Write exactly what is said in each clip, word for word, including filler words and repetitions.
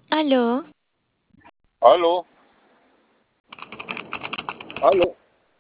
Aló, Aló, aló,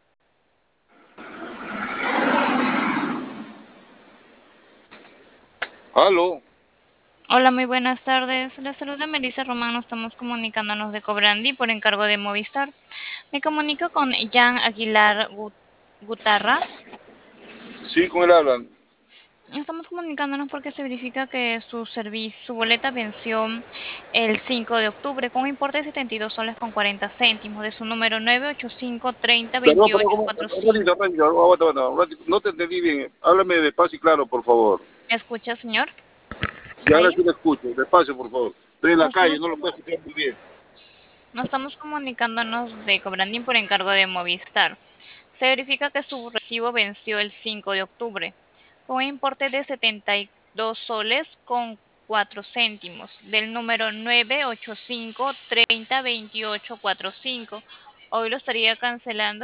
aló. hola, muy buenas tardes. La saluda Melissa Román, nos estamos comunicándonos de Cobrandi por encargo de Movistar. Me comunico con Jan Aguilar Gu- Gutarra. Sí, con él hablan. Estamos comunicándonos porque se verifica que su servicio, su boleta venció el cinco de octubre con un importe de setenta y dos soles con cuarenta céntimos de su número nueve ocho cinco treinta Perdón, perdón, veintiocho ¿cómo? cuarenta y Un ratito, un cinco. ratito, aguanta, aguanta, un ratito. No te entendí bien. Háblame despacio y claro, por favor. ¿Me escucha, señor? Y ahora Ahí. sí lo escucho, despacio, por favor. Estoy en la Nos calle, estamos no lo como- puedo escuchar muy bien. No estamos comunicándonos de Cobrandín por encargo de Movistar. Se verifica que su recibo venció el cinco de octubre con un importe de setenta y dos soles con cuatro céntimos del número nueve ocho cinco treinta veintiocho cuarenta y cinco. Hoy lo estaría cancelando.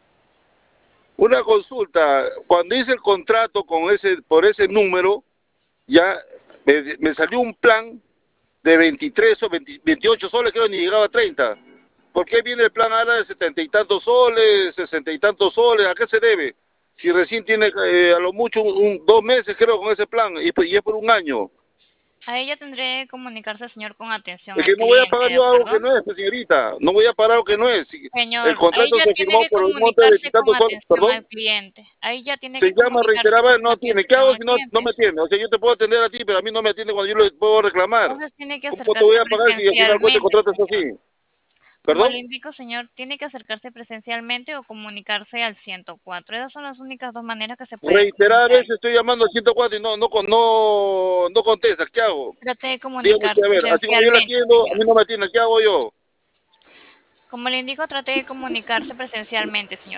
Una consulta. Cuando hice el contrato con ese, por ese número, ya me, me salió un plan de veintitrés o veinte, veintiocho soles, creo, ni llegaba a treinta. ¿Por qué viene el plan ahora de setenta y tantos soles, sesenta y tantos soles? ¿A qué se debe? Si recién tiene eh, a lo mucho un, un- dos meses, creo, con ese plan, y, y es por un año. A ella tendré que comunicarse, señor, con atención Es al que no voy a cliente, pagar ¿de yo algo acuerdo? que no es, pues, señorita. No voy a pagar algo que no es. Si el Señor, ahí contrato ya se tiene firmó que por un monte de comunicarse con veintitantos soles, atención perdón. al cliente. Ahí ya tiene Se que llama comunicarse reiterada, con no atiende. ¿Qué atención hago al si no, no cliente. me atiende? O sea, yo te puedo atender a ti, pero a mí no me atiende cuando yo le puedo reclamar. Entonces tiene que ¿Cómo te voy acercarse a pagar si al final cuenta el presencialmente, contrato es señor. así? Como ¿Perdón? le indico, señor, tiene que acercarse presencialmente o comunicarse al ciento cuatro. Esas son las únicas dos maneras que se puede Reiteradas comunicar. veces estoy llamando al ciento cuatro y no, no, con- no, no contesta. ¿Qué hago? Trate de Dígame usted, comunicarse a ver, así como yo le presencialmente, atiendo, a señor. mí no me atiende. ¿Qué hago yo? Como le indico, trate de comunicarse presencialmente, señor.